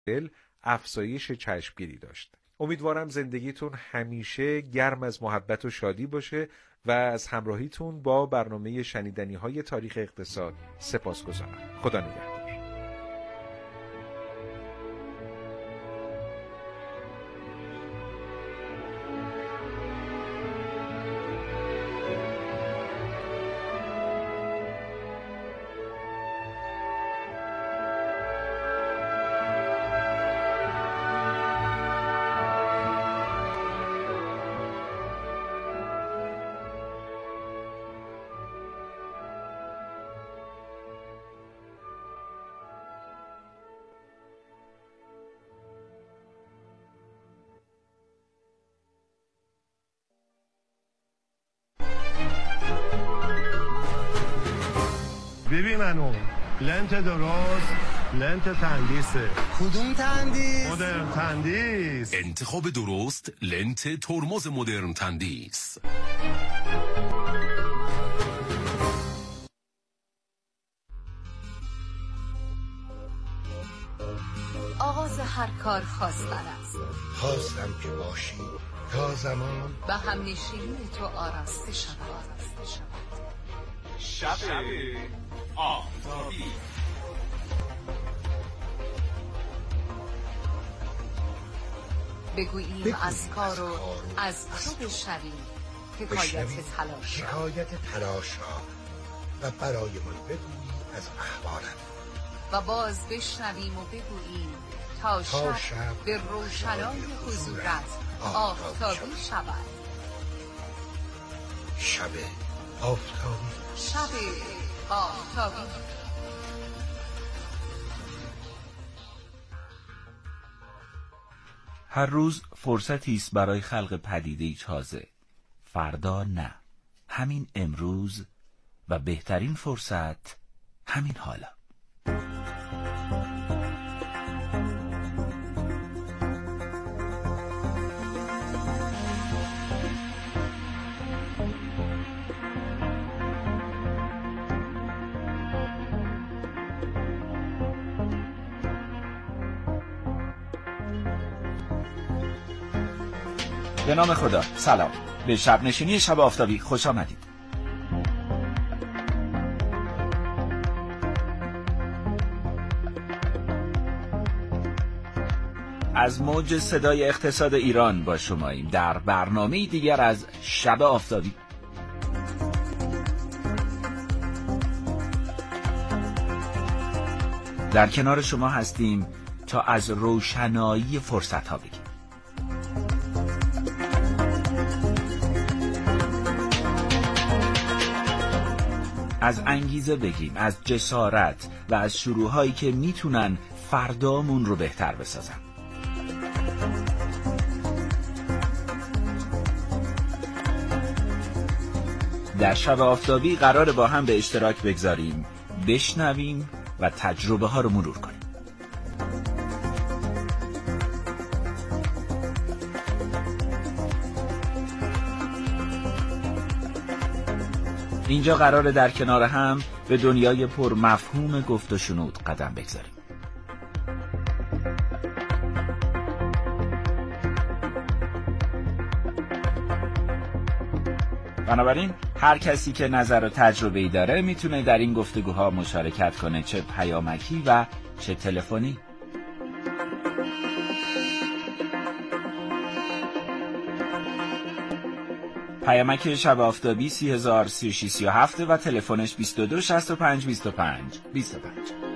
افزایش چشمگیری داشت. امیدوارم زندگیتون همیشه گرم از محبت و شادی باشه و از همراهیتون با برنامه شنیدنی‌های تاریخ اقتصاد سپاسگزارم. خدا نگهدار. ببین منو لنت درست، لنت تندیسه. کدوم تندیس؟ مدرن تندیس. انتخاب درست، لنت ترمز مدرن تندیس. آغاز هر کار خواستن است. خواستم که باشی تا زمان و همنشینی تو آراسته شود. شب آفتابی. بگوییم از کار و از تو بشنویم حکایت تلاش ها و برایمان بگویی از اخبارت و باز بشنویم و بگوییم تا شب به روشنای حضورت آفتابی شود. شب آفتابی. شب آفتابی. هر روز فرصتی است برای خلق پدیده‌ای تازه. فردا نه، همین امروز، و بهترین فرصت همین حالا. به نام خدا. سلام، به شب نشینی شب آفتابی خوش آمدید. از موج صدای اقتصاد ایران با شماییم در برنامه دیگر از شب آفتابی. در کنار شما هستیم تا از روشنایی فرصت ها بگیم. از انگیزه بگیم، از جسارت و از شروعهایی که میتونن فردامون رو بهتر بسازن. در شب آفتابی قراره با هم به اشتراک بگذاریم، بشنویم و تجربه ها رو مرور کنیم. اینجا قراره در کنار هم به دنیای پر مفهوم گفت و شنود قدم بگذاریم. بنابراین هر کسی که نظر و تجربه‌ای داره میتونه در این گفتگوها مشارکت کنه، چه پیامکی و چه تلفنی. پیامک شب آفتابی 303637 و تلفنش 22652525.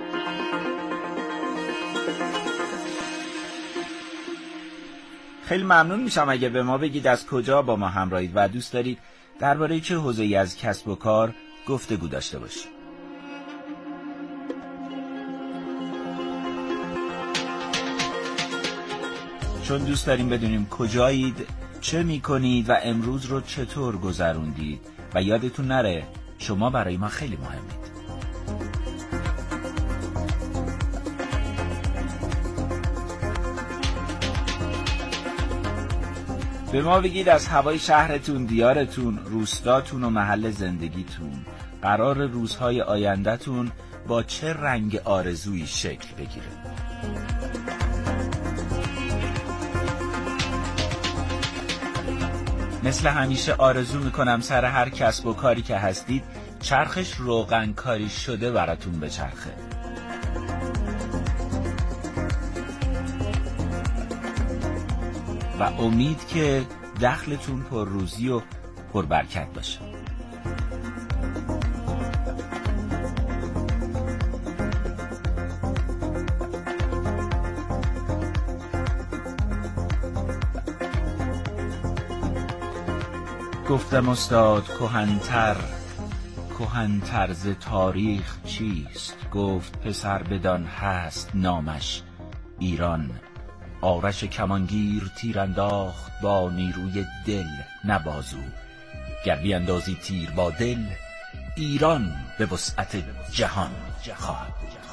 خیلی ممنون میشم اگه به ما بگید از کجا با ما همراهید و دوست دارید درباره چه حوزه‌ای از کسب و کار گفتگو داشته باشیم. چون دوست داریم بدونیم کجایید، چه میکنید و امروز رو چطور گذروندید و یادتون نره شما برای ما خیلی مهمید. به ما بگید از هوای شهرتون، دیارتون، روستاتون و محل زندگیتون قرار روزهای آیندهتون با چه رنگ آرزویی شکل بگیره. مثل همیشه آرزو میکنم سر هر کسب و کاری که هستید چرخش روغن کاری شده براتون بچرخه. و امید که دخلتون پر روزی و پر برکت باشه. گفتم استاد کهن‌تر ز تاریخ چیست؟ گفت پسر بدان هست نامش ایران. آرش کمانگیر تیر انداخت با نیروی دل نه بازو. گر بیندازی تیر با دل ایران به وسعت جهان خواهد.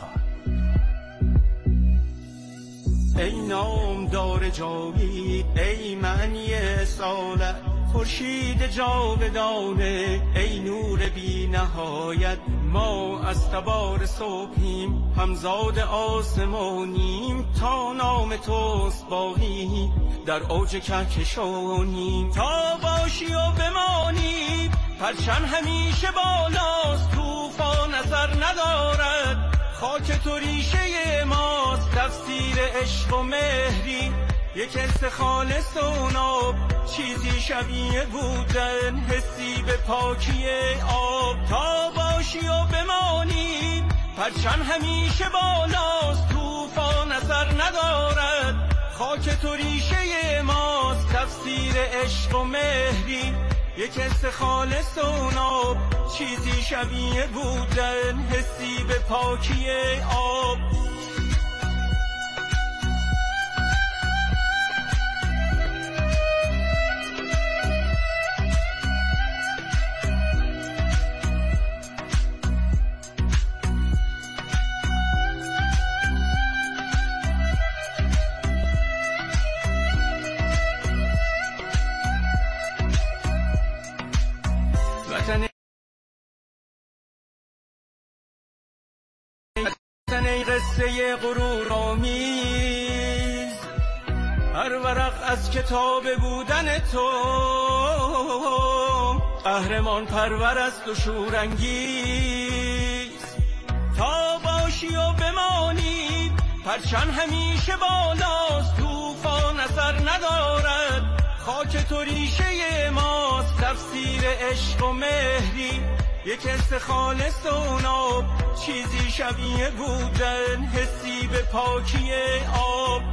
ای نامدار جاوید ای معنی سالت، خورشید جاودانه ای نور بی نهایت. ما از تبار صبحیم همزاد آسمانیم، تا نام توست باقی در اوج کهکشانیم. تا باشی و بمانی پرچم همیشه بالاست، طوفان نظر ندارد خاک تو ریشه ماست. تفسیر عشق و مهری یک حس خالص و ناب، چیزی شبیه بودن حسی به پاکی آب. تا باشی و بمانی پرچم همیشه بالاست، طوفان نظر ندارد خاک تو ریشه ماست. تفسیر عشق و مهری یک حس خالص و ناب، چیزی شبیه بودن حسی به پاکی آب. ای قصه غرورآمیز هر ورق از کتاب بودن تو، قهرمان پرور است و شورانگیز. تا باشی و بمانی پرچم همیشه بالاست، طوفان اثر ندارد خاک تو ریشه ماست. تفسیر عشق و مهری یک حس خالص و ناب، چیزی شبیه بودن حسی به پاکی آب.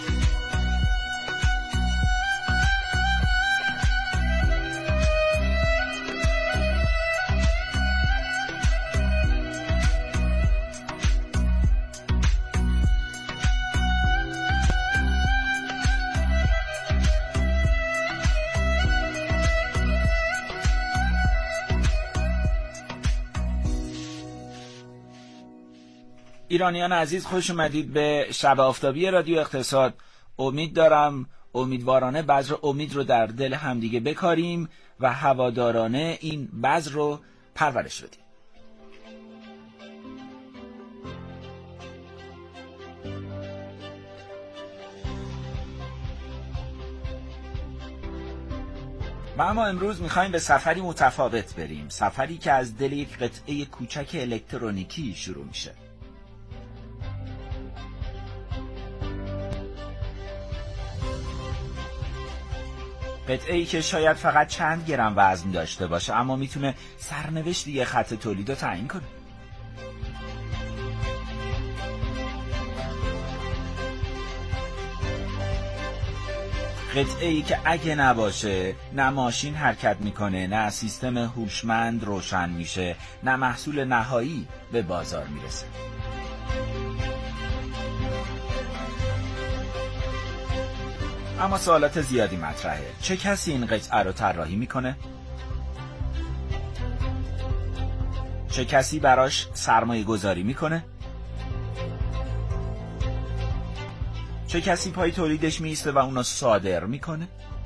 ایرانیان عزیز خوش اومدید به شب آفتابی رادیو اقتصاد. امیدوارانه بذر امید رو در دل همدیگه بکاریم و هوادارانه این بذر رو پرورش بدیم. و اما امروز میخوایم به سفری متفاوت بریم، سفری که از دل یک قطعه کوچک الکترونیکی شروع میشه. قطعه‌ای که شاید فقط چند گرم وزن داشته باشه، اما میتونه سرنوشت یه خط تولید رو تعیین کنه. قطعه‌ای که اگه نباشه نه ماشین حرکت میکنه، نه سیستم هوشمند روشن میشه، نه محصول نهایی به بازار میرسه. اما سوالات زیادی مطرحه. چه کسی این قطعه رو طراحی میکنه؟ چه کسی براش سرمایه گذاری میکنه؟ چه کسی پای تولیدش میسته و اونو صادر میکنه؟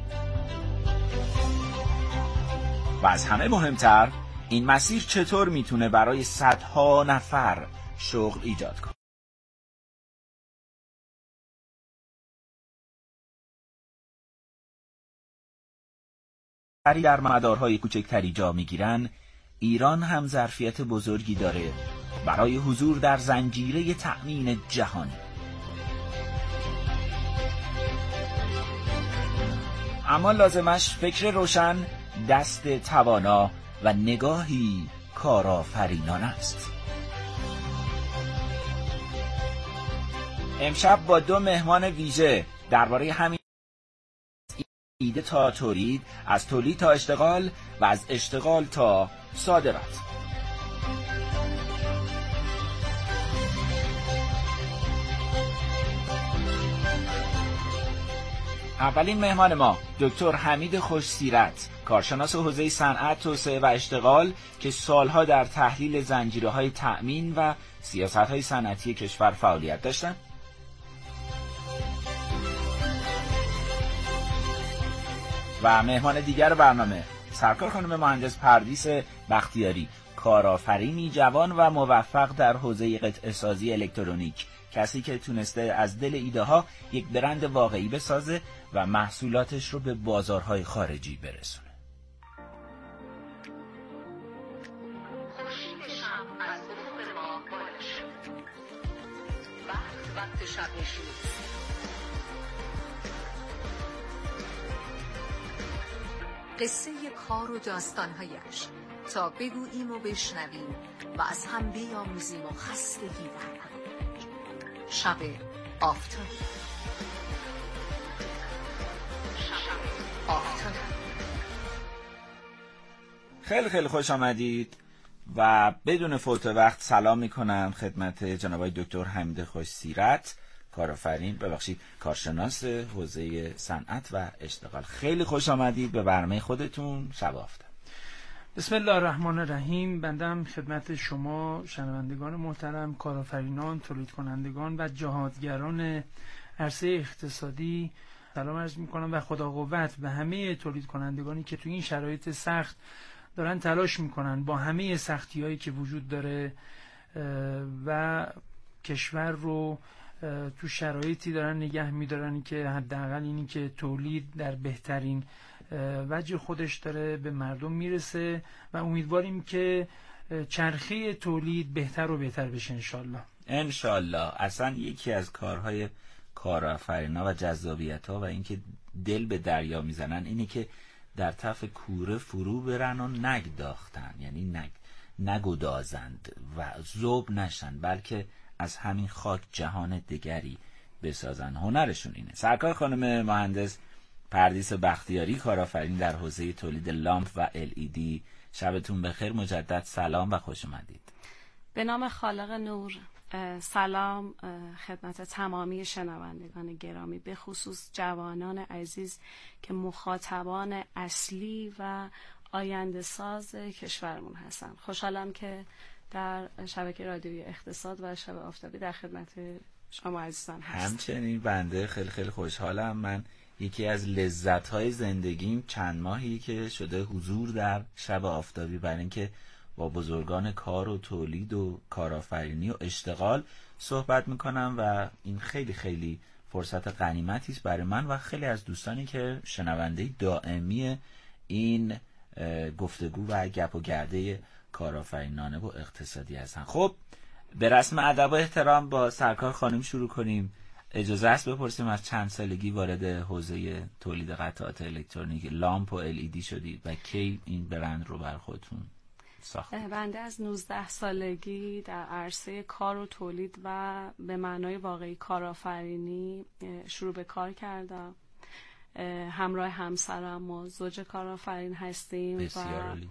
و از همه مهمتر، این مسیر چطور میتونه برای صدها نفر شغل ایجاد کنه؟ در مدارهای کوچکتری جا میگیرن، ایران هم ظرفیت بزرگی داره برای حضور در زنجیره تأمین جهانی. اما لازمش فکر روشن، دست توانا و نگاهی کارآفرینانه است. امشب با 2 مهمان ویژه درباره همین ایده تا تولید، از تولید تا اشتغال و از اشتغال تا صادرات. اولین مهمان ما دکتر حمید خوش‌سیرت، کارشناس حوزه صنعت، توسعه و اشتغال که سالها در تحلیل زنجیره‌های تأمین و سیاست‌های صنعتی کشور فعالیت داشتند. و مهمان دیگر برنامه سرکار خانم مهندس پردیس بختیاری، کارآفرینی جوان و موفق در حوزه قطعه سازی الکترونیک، کسی که تونسته از دل ایده ها یک برند واقعی بسازه و محصولاتش رو به بازارهای خارجی برسونه. وقت شب نشین. قصه کار و داستانهایش تا بگوییم و بشنویم و از هم بیاموزیم و خستگی درکنیم. شب آفتابی. خیلی خوش آمدید و بدون فوت وقت سلام میکنم خدمت جناب آقای دکتر حمید خوش‌سیرت، کارشناس حوزه صنعت و اشتغال. خیلی خوش آمدید به برنامه خودتون شب آفتاب. بسم الله الرحمن الرحیم. بندم خدمت شما شنوندگان محترم، کارآفرینان، تولید کنندگان و جهادگران عرصه اقتصادی سلام عرض میکنم و خدا قوت به همه تولید کنندگانی که تو این شرایط سخت دارن تلاش میکنن با همه سختی‌هایی که وجود داره و کشور رو تو شرایطی دارن نگه میدارن که حداقل اینی که تولید در بهترین وجه خودش داره به مردم میرسه و امیدواریم که چرخه تولید بهتر و بهتر بشه انشالله. اصلا یکی از کارهای کارآفرینا و جذابیت‌ها و اینکه دل به دریا میزنن اینه که در تف کوره فرو برن و نگداختن، یعنی نگدازند و ذوب نشن، بلکه از همین خاک جهان دیگری بسازن. هنرشون اینه. سرکار خانم مهندس پردیس بختیاری، کارآفرین در حوزه تولید لامپ و LED، شبتون بخیر. مجدد سلام و خوش اومدید. به نام خالق نور. سلام خدمت تمامی شنوندگان گرامی، به خصوص جوانان عزیز که مخاطبان اصلی و آینده ساز کشورمون هستن. خوشحالم که در شبکه رادیویی اقتصاد و شب آفتابی در خدمت شما عزیزان هستم. همچنین بنده خیلی خوشحالم. من یکی از لذت‌های زندگیم چند ماهی که شده حضور در شب آفتابی، برای اینکه با بزرگان کار و تولید و کارآفرینی و اشتغال صحبت میکنم و این خیلی فرصت غنیمتی است برای من و خیلی از دوستانی که شنونده دائمی این گفتگو و گپ و گرده کارآفرینانه و اقتصادی هستن. خب به رسم ادب و احترام با سرکار خانم شروع کنیم. اجازه است بپرسیم از چند سالگی وارد حوزه تولید قطعات الکترونیک لامپ و LED شدید و کی این برند رو بر خودتون ساختید؟ بنده از 19 سالگی در عرصه کار و تولید و به معنای واقعی کارآفرینی شروع به کار کردم. همراه همسرم و زوج کارآفرین هستیم. بسیار عالی.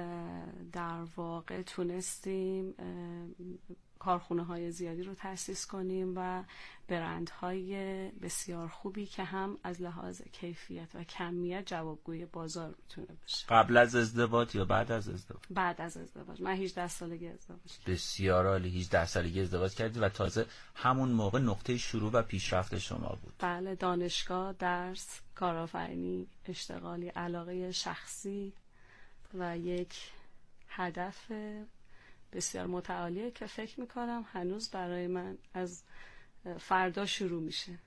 در واقع تونستیم کارخونه های زیادی رو تأسیس کنیم و برندهای بسیار خوبی که هم از لحاظ کیفیت و کمیت جوابگوی بازار میتونه بشه. قبل از ازدواج یا بعد از ازدواج؟ بعد از ازدواج. من 18 سالگی ازدواج کردم. بسیار عالی. 18 سالگی ازدواج کردید و تازه همون موقع نقطه شروع و پیشرفت شما بود. بله، دانشگاه، درس، کارآفرینی، اشتغالی، علاقه شخصی و یک هدف بسیار متعالیه که فکر میکنم هنوز برای من از فردا شروع میشه.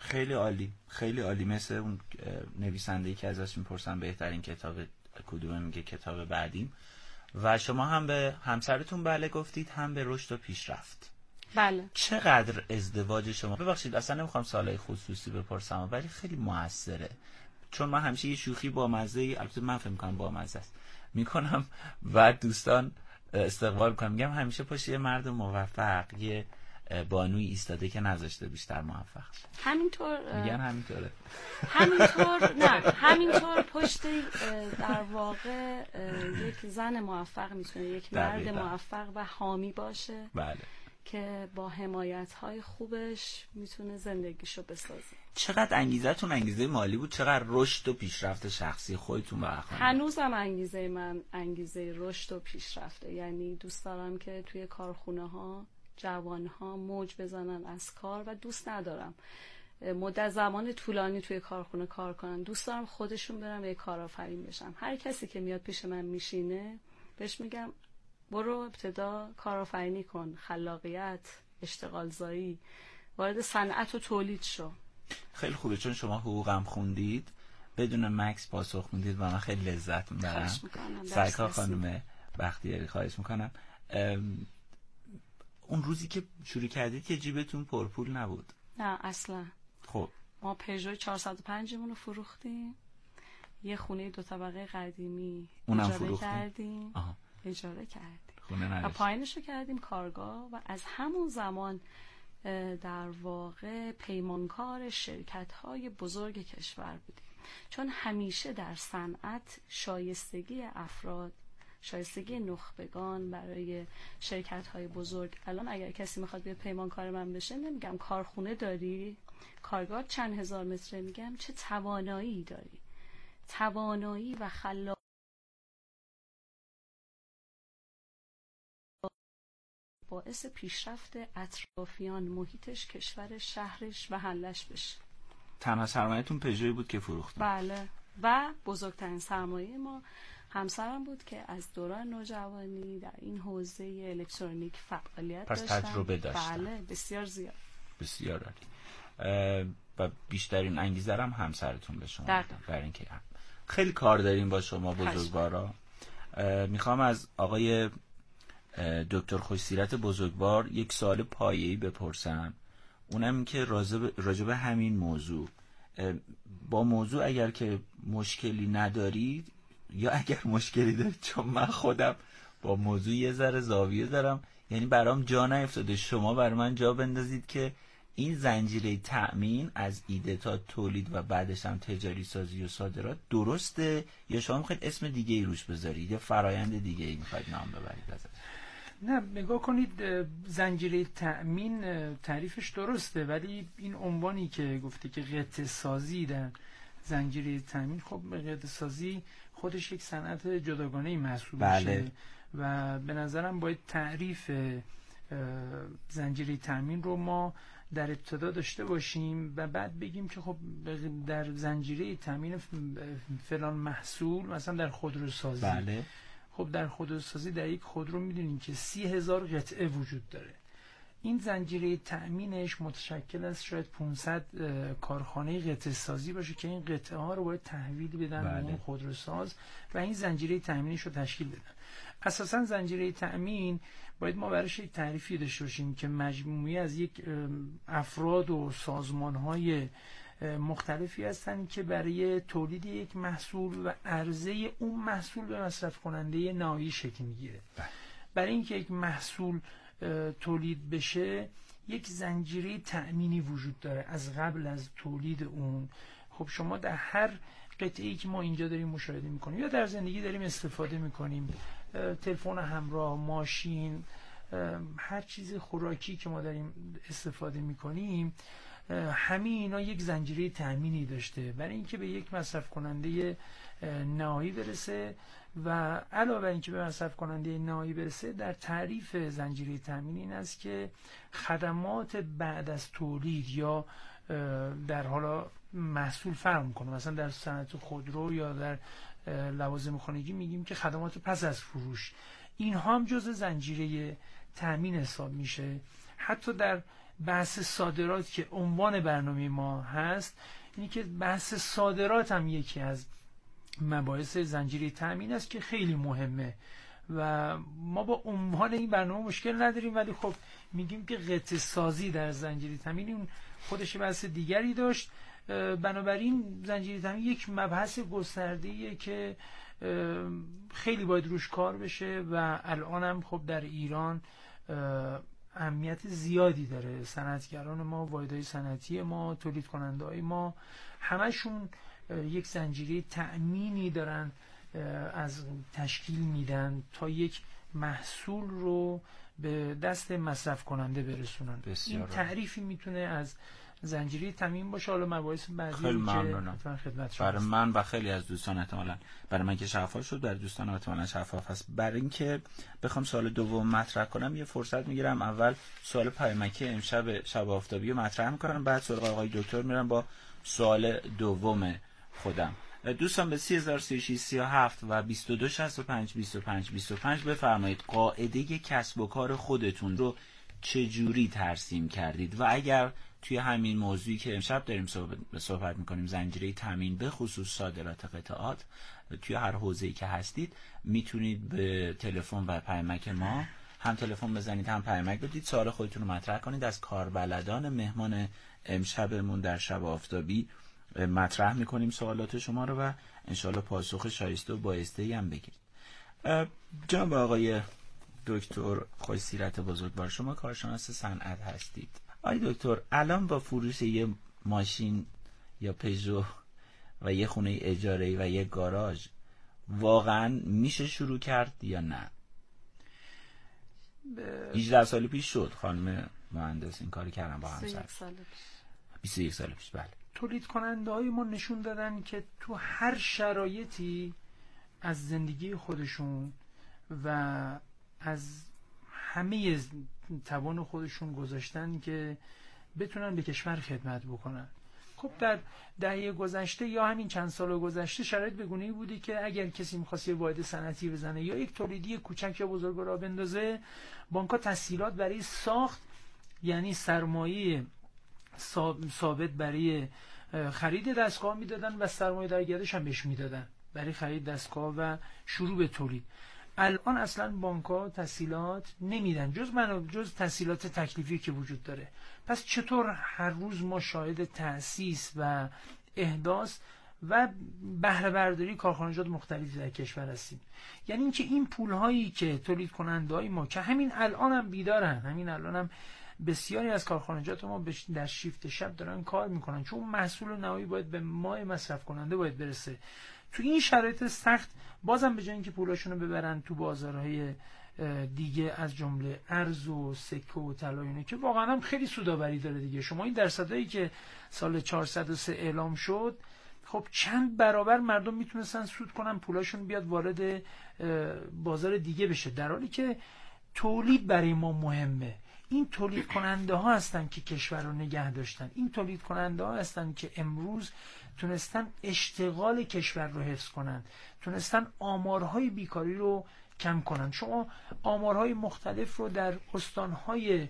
خیلی عالی، خیلی عالی. مثل اون نویسنده‌ای که ازش میپرسن بهترین کتاب کدومه، میگه کتاب بعدیم. و شما هم به همسرتون بله گفتید، هم به رشد و پیشرفت. بله. چقدر ازدواج شما، ببخشید اصلا نمیخوام سوالای خصوصی بپرسم ولی خیلی موثره، چون من همیشه یه شوخی با مزه، البته من فکر میکنم با مزه است میکنم و دوستان استقبال میکنم، میگم همیشه پشت یه مرد موفق یه بانوی ایستاده که نذاشته بیشتر موفق شه. همینطور میگن همینطوره. همینطور نه، همینطور پشت در واقع یک زن موفق میتونه یک مرد موفق و حامی باشه. بله. که با حمایت‌های خوبش میتونه زندگیشو بسازه. چقدر انگیزتون انگیزه مالی بود؟ چقدر رشد و پیشرفت شخصی خودتون برخورد؟ هنوزم انگیزه من انگیزه رشد و پیشرفته. یعنی دوست دارم که توی کارخونه‌ها جوان‌ها موج بزنن از کار و دوست ندارم مدت زمان طولانی توی کارخونه کار کنن. دوست دارم خودشون برن به کارآفرین بشن. هر کسی که میاد پیش من میشینه بهش میگم برو ابتدا کارآفرینی کن، خلاقیت، اشتغال زایی، وارد صنعت و تولید شو. خیلی خوبه، چون شما حقوقم خوندید، بدون مکس پاسخ میدید و من خیلی لذت میبرم. سرکار خانم بختیاری، خواهش میکنم. اون روزی که شروع کردید که جیبتون پرپول نبود؟ نه اصلا. خب ما پژو 405 مون رو فروختیم، یه خونه 2 طبقه قدیمی اجاره کردیم. اجاره کردیم و پایینش رو کردیم کارگاه و از همون زمان در واقع پیمانکار شرکت‌های بزرگ کشور بودیم، چون همیشه در صنعت شایستگی افراد، شایستگی نخبگان برای شرکت‌های بزرگ. الان اگر کسی میخواد بیاد پیمانکار من بشه، نمیگم کارخونه داری، کارگاه چند هزار متره، میگم چه توانایی داری. توانایی و خلاق باعث پیشرفت اطرافیان، محیطش، کشورش، شهرش و حلش بشه. تنها سرمایه‌تون پژویی بود که فروختیم؟ بله. و بزرگترین سرمایه ما همسرم بود که از دوران نوجوانی در این حوزه الکترونیک فعالیت داشتن. پس تجربه داشتن. بله، بسیار زیاد. بسیار عالی. و بیشترین انگیزه هم همسرتون به شما برای اینکه خیلی کار داریم با شما بزرگوارا. میخوام از آقای دکتر خوشسیرت بزرگوار یک سوال پایه‌ای بپرسم، اونم این که راجب همین موضوع، با موضوع اگر که مشکلی ندارید یا اگر مشکلی دارید، چون من خودم با موضوع یه ذره زاویه دارم، یعنی برام جا نیفتاده، شما برای من جا بندازید که این زنجیره تأمین از ایده تا تولید و بعدش هم تجاری سازی و صادرات درسته یا شما میخواید اسم دیگه ای روش بذارید یا فرایند دیگه ای میخواید نام ببرید ازش؟ نه، نگاه کنید، زنجیره تأمین تعریفش درسته، ولی این عنوانی که گفته که قطعه سازی در زنجیره تأمین، خب قطعه سازی خودش یک صنعت جداگانه‌ای محسوب میشه و به نظرم باید تعریف زنجیره تأمین رو ما در ابتدا داشته باشیم و بعد بگیم که خب در زنجیره تأمین فلان محصول، مثلا در خودروسازی، بله، خب در خودروسازی در یک خودرو میدونیم که 30,000 قطعه وجود داره. این زنجیره تأمینش متشکل از شاید 500 کارخانه قطعه سازی باشه که این قطعه ها رو باید تحویل بدن به اون خودروساز و این زنجیره تأمینش رو تشکیل بدن. اساسا زنجیره تأمین باید ما براش یک تعریفی داشته باشیم که مجموعی از یک افراد و سازمان‌های مختلفی هستن که برای تولید یک محصول و عرضه اون محصول به مصرف کننده نهایی شکل میگیره. برای اینکه یک محصول تولید بشه یک زنجیره تأمینی وجود داره از قبل از تولید اون. خب شما در هر قطعه‌ای که ما اینجا داریم مشاهده میکنیم یا در زندگی داریم استفاده میکنیم، تلفن همراه، ماشین، هر چیز خوراکی که ما داریم استفاده میکنیم، همه اینا یک زنجیره تأمینی داشته برای اینکه به یک مصرف کننده نهایی برسه و علاوه بر اینکه به مصرف کننده نهایی برسه، در تعریف زنجیره تأمین این است که خدمات بعد از تولید یا در حالا محصول فرق میکنه. مثلا در صنعت خودرو یا در لوازم خانگی میگیم که خدمات پس از فروش، اینها هم جزء زنجیره تأمین حساب میشه. حتی در بحث صادرات که عنوان برنامه ما هست، اینی که بحث صادرات هم یکی از مباحث زنجیره تامین است که خیلی مهمه و ما با عنوان این برنامه مشکل نداریم، ولی خب میگیم که قطعه سازی در زنجیره تامین اون خودش بحث دیگری داشت. بنابراین زنجیره تامین یک مبحث گسترده‌ایه که خیلی باید روش کار بشه و الان هم خب در ایران اهمیت زیادی داره. صنعتگران ما، واحدهای صنعتی ما، تولید کننده های ما، همشون یک زنجیره تأمینی دارن از تشکیل میدن تا یک محصول رو به دست مصرف کننده برسونن. این تعریفی میتونه از زنجیره تامین باشه. حالا مباحث بعدی خیلی ممنونم. برای من و خیلی از دوستان احتمالاً، برای من که شفاف شد، برای دوستان احتمالاً شفاف هست. برای اینکه بخوام سوال دوم مطرح کنم یه فرصت میگیرم، اول سوال پیامکی امشب شب آفتابی رو مطرح میکنم، بعد سراغ آقای دکتر میرم با سوال دوم خودم. دوستان به 303637 و 22652525 بفرمایید قاعده کسب و کار خودتون رو چجوری ترسیم کردید و اگر توی همین موضوعی که امشب داریم صحبت میکنیم، زنجیره تامین به خصوص صادرات قطعات، توی هر حوزه‌ای که هستید میتونید به تلفن و پیامک ما هم تلفن بزنید هم پیامک بدید، سوال خودتون رو مطرح کنید. از کاربلدان مهمان امشبمون در شب آفتابی مطرح میکنیم سوالات شما رو و انشاءالله پاسخ شایسته و بایسته‌ای هم بگیرید. جناب آقای دکتر خوش‌سیرت بزرگوار، شما کارشناس صنعت هستید. آقای دکتر، الان با فروش یه ماشین یا پژو و یه خونه اجاره‌ای و یه گاراژ واقعا میشه شروع کرد یا نه؟ 18 سال پیش شد خانم مهندس این کاری کردن با همسر. 21 سال پیش. بله. تولید کننده های ما نشون دادن که تو هر شرایطی از زندگی خودشون و از همه توان خودشون گذاشتن که بتونن به کشور خدمت بکنن. خب در دهه گذشته یا همین چند سال گذشته شرایط به گونه‌ای بودی که اگر کسی می‌خواست یه واحد صنعتی بزنه یا یک تولیدی کوچک یا بزرگ را بندازه، بانک‌ها تسهیلات برای ساخت، یعنی سرمایه ثابت برای خرید دستگاه میدادن و سرمایه در گردش هم بهش میدادن برای خرید دستگاه و شروع به تولید. الان اصلا بانک‌ها تسهیلات نمیدن جز تسهیلات تکلیفی که وجود داره. پس چطور هر روز ما شاهد تأسیس و احداث و بهره برداری کارخانجات مختلفی در کشور هستیم؟ یعنی اینکه این پول‌هایی که تولید کننده‌های ما که همین الان هم بیدارن، همین الان هم بسیاری از کارخانجات ما در شیفت شب دارن کار میکنن، چون محصول نهایی باید به ما مصرف کننده باید برسه. تو این شرایط سخت بازم به جای اینکه پولاشونو ببرن تو بازارهای دیگه از جمله ارز و سکه و طلا اینه که واقعا هم خیلی سودآوری داره دیگه. شما این درصدایی که سال 403 اعلام شد، خب چند برابر مردم میتونستن سود کنن، پولاشون بیاد وارد بازار دیگه بشه، در حالی که تولید برای ما مهمه. این تولید کننده ها هستن که کشور رو نگه داشتن. این تولید کننده ها هستن که امروز تونستن اشتغال کشور رو حفظ کنن، تونستن آمارهای بیکاری رو کم کنن. شما آمارهای مختلف رو در استانهای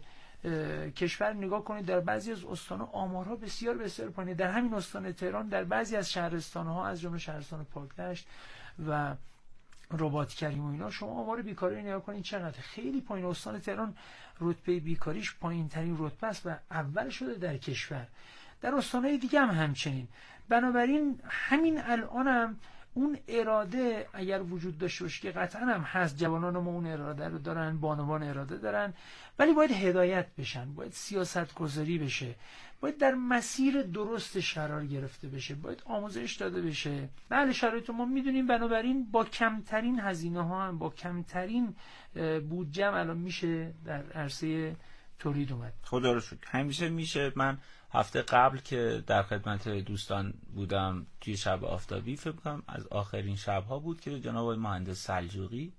کشور نگاه کنید، در بعضی از استانها آمارها بسیار بسیار پایینه. در همین استان تهران در بعضی از شهرستانها از جمله شهرستان پاکدشت و رباط کریم و اینا، شما آمار بیکاری رو نگاه کنید چقدر خیلی پایین. استان تهران رتبه بیکاریش پایین ترین رتبه است و اول شده در کشور. در استانهای دیگه هم همچنین. بنابراین همین الان هم اون اراده اگر وجود داشته باشه که قطعا هم هست، جوانان ما اون اراده رو دارن، بانوان اراده دارن، ولی باید هدایت بشن، باید سیاست گذاری بشه، باید در مسیر درستش قرار گرفته بشه، باید آموزش داده بشه. بله شرایط ما میدونیم، بنابراین با کمترین هزینه ها هم با کمترین بودجه الان میشه در عرصه تولید اومد. خدا رو شکر همیشه میشه. من هفته قبل که در خدمت دوستان بودم توی شب آفتابی، فکر کنم از آخرین شب‌ها بود که جناب آقای مهندس سلجوقی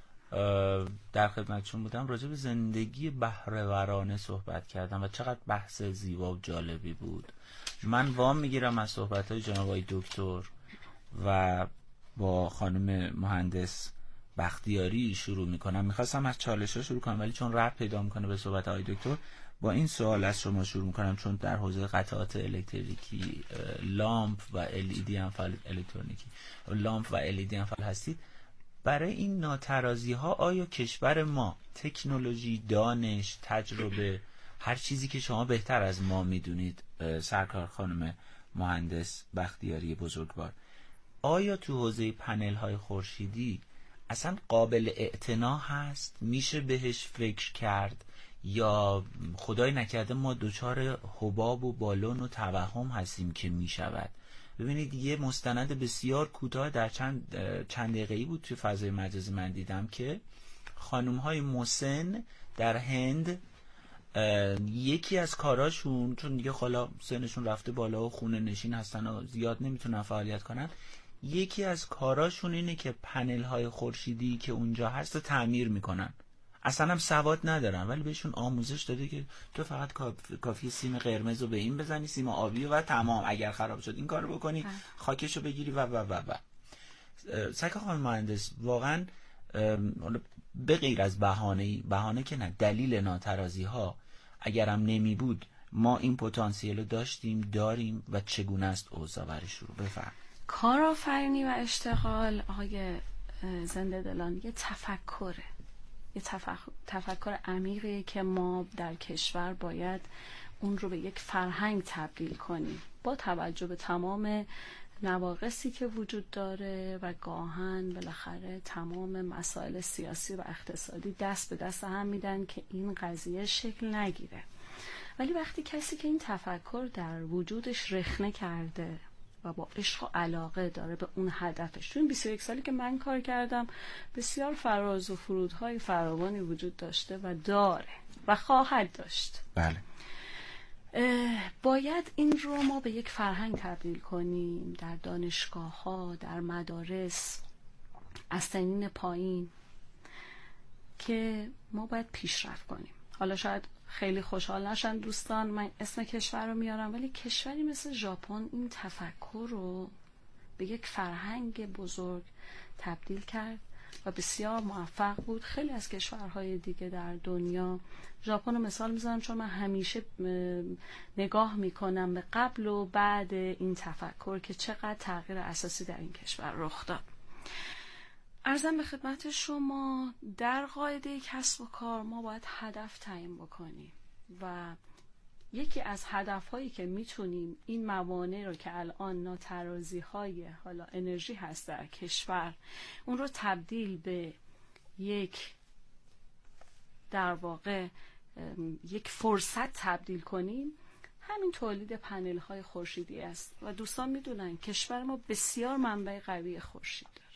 در خدمتشون بودم، راجع به زندگی بهره‌ورانه صحبت کردم و چقدر بحث زیبا و جالبی بود. من وام میگیرم از صحبت‌های جناب آقای دکتر و با خانم مهندس بختیاری شروع میکنم. میخواستم از چالش‌ها شروع کنم ولی چون ربط پیدا میکنه به صحبت آقای دکتر، با این سوال از شما شروع می‌کنم، چون در حوزه قطعات الکتریکی لامپ و LED هم فعال، الکترونیکی لامپ و LED هم فعال هستید. برای این ناترازی‌ها آیا کشور ما تکنولوژی، دانش، تجربه، هر چیزی که شما بهتر از ما میدونید سرکار خانم مهندس بختیاری بزرگوار، آیا تو حوزه پنل‌های خورشیدی اصلا قابل اعتنا هست؟ میشه بهش فکر کرد یا خدای نکرده ما دچار حباب و بالون و توهم هستیم که میشود؟ ببینید یه مستند بسیار کوتاه در چند دقیقه‌ای بود توی فضای مجازی من دیدم که خانم‌های مسن در هند یکی از کاراشون، چون دیگه حالا سنشون رفته بالا و خونه نشین هستن و زیاد نمیتونن فعالیت کنن، یکی از کاراشون اینه که پنل‌های خورشیدی که اونجا هست تعمیر میکنن. اصلا هم سواد ندارن ولی بهشون آموزش داده که تو فقط کافی سیم قرمز رو به این بزنی، سیم آبی و تمام، اگر خراب شد این کارو بکنی، خاکشو بگیری و سرکار خانم مهندس، واقعا به غیر از بهانه که نه، دلیل ناترازی ها اگرم نمی بود ما این پتانسیل رو داریم و چگونه است اوضاع برای شروع؟ بفرمایید. کارآفرینی و اشتغال آقای زنده دلان یه تفکره، یه تفکر عمیقی که ما در کشور باید اون رو به یک فرهنگ تبدیل کنیم با توجه به تمام نواقصی که وجود داره و گاهن بالاخره تمام مسائل سیاسی و اقتصادی دست به دست هم میدن که این قضیه شکل نگیره. ولی وقتی کسی که این تفکر در وجودش رخنه کرده و با عشق و علاقه داره به اون هدفش، تو این 21 سالی که من کار کردم بسیار فراز و فرودهای فراوانی وجود داشته و داره و خواهد داشت. بله. باید این رو ما به یک فرهنگ تبدیل کنیم در دانشگاه ها، در مدارس، از سنین پایین، که ما باید پیشرفت کنیم. حالا شاید خیلی خوشحال نشن دوستان من اسم کشور رو میارم، ولی کشوری مثل ژاپن این تفکر رو به یک فرهنگ بزرگ تبدیل کرد و بسیار موفق بود. خیلی از کشورهای دیگه در دنیا، ژاپن رو مثال میزنم چون من همیشه نگاه میکنم به قبل و بعد این تفکر که چقدر تغییر اساسی در این کشور رخ داد. عرضم به خدمت شما، در قاعده کسب و کار ما باید هدف تعیین بکنیم و یکی از هدفهایی که میتونیم این موانع رو که الان ناترازی‌های حالا انرژی هست در کشور، اون رو تبدیل به یک در واقع یک فرصت تبدیل کنیم، همین تولید پنل‌های خورشیدی است. و دوستان میدونن کشور ما بسیار منبع قوی خورشید داره.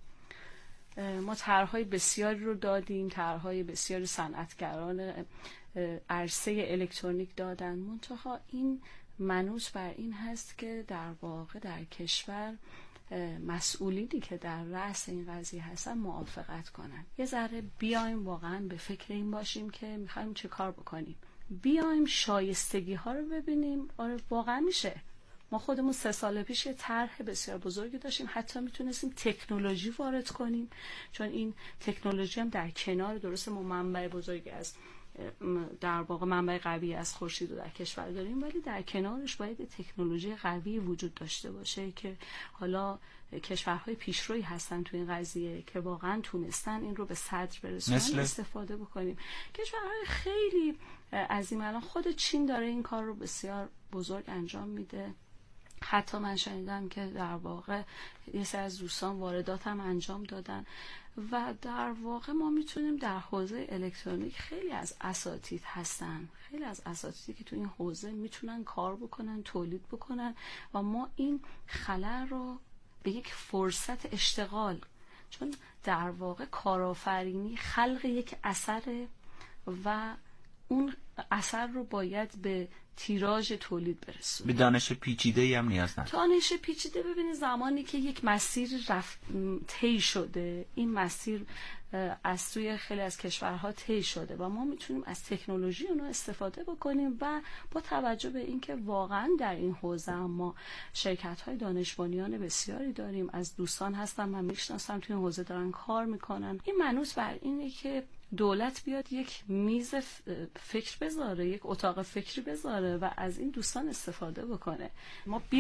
ما طرح‌های بسیاری رو دادیم، طرح‌های بسیاری صنعتگران عرصه الکترونیک دادن، منتها این منوط بر این هست که در واقع در کشور مسئولینی که در رأس این قضیه هستن موافقت کنن. یه ذره بیایم واقعا به فکر این باشیم که میخوایم چه کار بکنیم، بیایم شایستگی ها رو ببینیم. آره واقعا میشه. ما خودمون 3 سال پیش یه طرح بسیار بزرگی داشتیم، حتی میتونستیم تکنولوژی وارد کنیم، چون این تکنولوژی هم در کنار، درست ما منبع بزرگی از در واقع منبع قوی از خورشید رو در کشور داریم، ولی در کنارش باید تکنولوژی قوی وجود داشته باشه که حالا کشورهای پیشروی هستن تو این قضیه که واقعا تونستن این رو به صدر برسونن، استفاده بکنیم. کشورهای خیلی عظیم، الان خود چین داره این کار رو بسیار بزرگ انجام میده. حتی من شنیدم که در واقع یه سری از دوستان واردات هم انجام دادن و در واقع ما میتونیم در حوزه الکترونیک، خیلی از اساتید هستن، خیلی از اساتیدی که تو این حوزه میتونن کار بکنن، تولید بکنن و ما این خلأ رو به یک فرصت اشتغال، چون در واقع کارآفرینی خلق یک اثر و اون اثر رو باید به تیراژ تولید برسونه. به دانش پیچیده‌ای هم نیاز نداره. دانش پیچیده، ببینید زمانی که یک مسیر طی شده، این مسیر از سوی خیلی از کشورها طی شده و ما میتونیم از تکنولوژی اونو استفاده بکنیم و با توجه به اینکه واقعا در این حوزه ما شرکت‌های دانش بنیان بسیاری داریم، از دوستان هستم من میشناسم تو این حوزه دارن کار میکنن. این منوط بر اینه که دولت بیاد یک میز فکر بذاره، یک اتاق فکری بذاره و از این دوستان استفاده بکنه. ما